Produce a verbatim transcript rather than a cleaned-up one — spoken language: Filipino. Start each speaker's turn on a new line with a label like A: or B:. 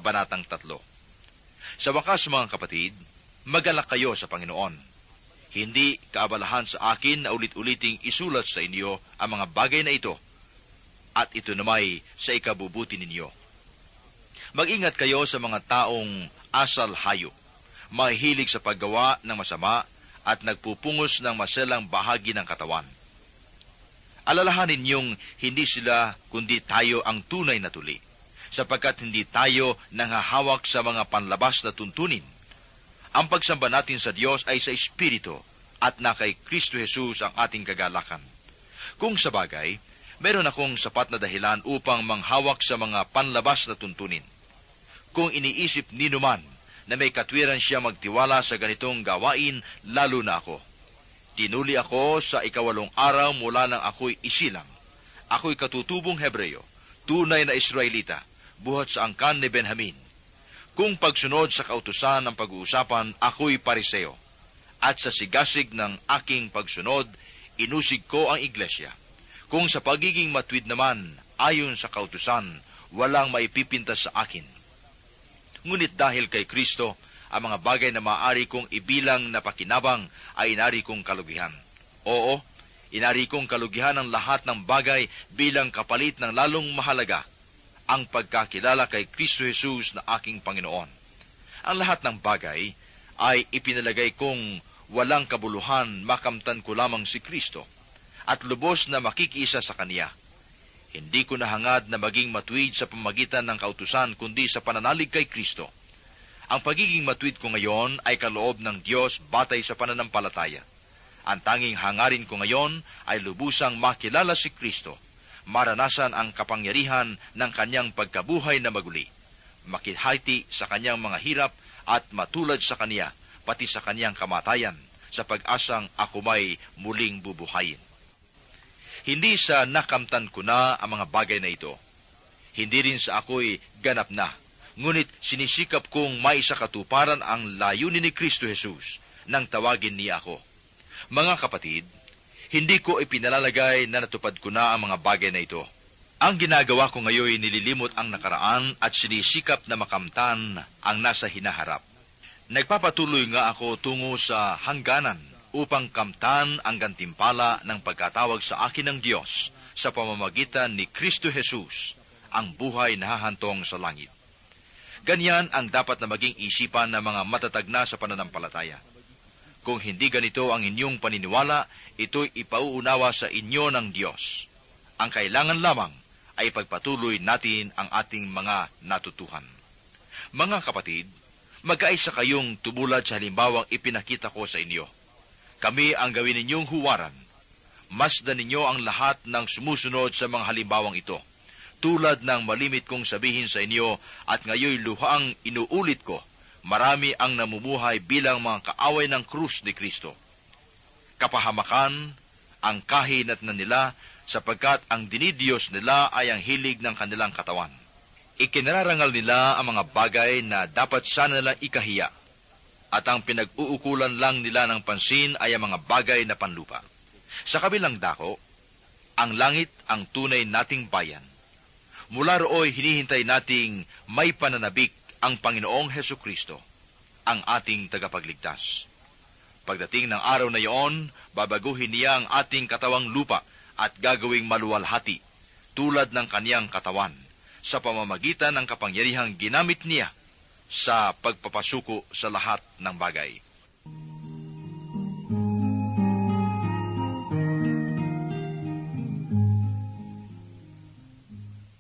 A: kabanatang tatlo. Sa wakas, mga kapatid, mag-alak kayo sa Panginoon. Hindi kaabalahan sa akin na ulit-uliting isulat sa inyo ang mga bagay na ito, at ito namay sa ikabubuti ninyo. Mag-ingat kayo sa mga taong asal hayop, mahilig sa paggawa ng masama at nagpupungos ng maselang bahagi ng katawan. Alalahanin niyong hindi sila kundi tayo ang tunay na tuli, sapagkat hindi tayo nanghahawak sa mga panlabas na tuntunin. Ang pagsamba natin sa Diyos ay sa Espiritu, at na kay Kristo Jesus ang ating kagalakan. Kung sa bagay, meron akong sapat na dahilan upang manghawak sa mga panlabas na tuntunin. Kung iniisip nino man na may katwiran siya magtiwala sa ganitong gawain, lalo na ako. Tinuli ako sa ikawalong araw mula nang ako'y isilang. Ako'y katutubong Hebreo, tunay na Israelita, buhat sa angkan ni Benjamin. Kung pagsunod sa kautusan ng pag-uusapan, ako'y Pariseo. At sa sigasig ng aking pagsunod, inusig ko ang iglesia. Kung sa pagiging matwid naman, ayon sa kautusan, walang maipipintas sa akin. Ngunit dahil kay Kristo, ang mga bagay na maaari kong ibilang na pakinabang ay inari kong kalugihan. Oo, inari kong kalugihan ang lahat ng bagay bilang kapalit ng lalong mahalaga, ang pagkakilala kay Kristo Jesus na aking Panginoon. Ang lahat ng bagay ay ipinalagay kong walang kabuluhan, makamtan ko lamang si Kristo at lubos na makikiisa sa Kaniya. Hindi ko nahangad na maging matuwid sa pamagitan ng kautusan, kundi sa pananalig kay Kristo. Ang pagiging matuwid ko ngayon ay kaloob ng Diyos batay sa pananampalataya. Ang tanging hangarin ko ngayon ay lubusang makilala si Kristo, maranasan ang kapangyarihan ng Kanyang pagkabuhay na maguli, makihati sa Kanyang mga hirap at matulad sa Kaniya, pati sa Kanyang kamatayan, sa pag-asang ako may muling bubuhayin. Hindi sa nakamtan ko na ang mga bagay na ito. Hindi rin sa ako'y ganap na, ngunit sinisikap kong maisakatuparan ang layunin ni Kristo Jesus nang tawagin niya ako. Mga kapatid, hindi ko ipinalalagay na natupad ko na ang mga bagay na ito. Ang ginagawa ko ngayon nililimot ang nakaraan at sinisikap na makamtan ang nasa hinaharap. Nagpapatuloy nga ako tungo sa hangganan upang kamtan ang gantimpala ng pagkatawag sa akin ng Diyos sa pamamagitan ni Kristo Jesus, ang buhay na hahantong sa langit. Ganyan ang dapat na maging isipan ng mga matatag na sa pananampalataya. Kung hindi ganito ang inyong paniniwala, ito'y ipauunawa sa inyo ng Diyos. Ang kailangan lamang ay pagpatuloy natin ang ating mga natutuhan. Mga kapatid, magkaisa kayong tumulad sa halimbawang ipinakita ko sa inyo. Kami ang gawin ninyong huwaran. Masdan ninyo ang lahat ng sumusunod sa mga halimbawang ito, tulad ng malimit kong sabihin sa inyo at ngayoy luhaang inuulit ko, marami ang namumuhay bilang mga kaaway ng krus ni Kristo. Kapahamakan ang kahinat na nila sapagkat ang dinidiyos nila ay ang hilig ng kanilang katawan. Ikinararangal nila ang mga bagay na dapat sana nilang ikahiya, at ang pinag-uukulan lang nila ng pansin ay ang mga bagay na panlupa. Sa kabilang dako, ang langit ang tunay nating bayan. Mula rooy hinihintay nating may pananabik ang Panginoong Hesukristo, ang ating tagapagligtas. Pagdating ng araw na iyon, babaguhin niya ang ating katawang lupa at gagawing maluwalhati, tulad ng kaniyang katawan, sa pamamagitan ng kapangyarihang ginamit niya sa pagpapasuko sa lahat ng bagay.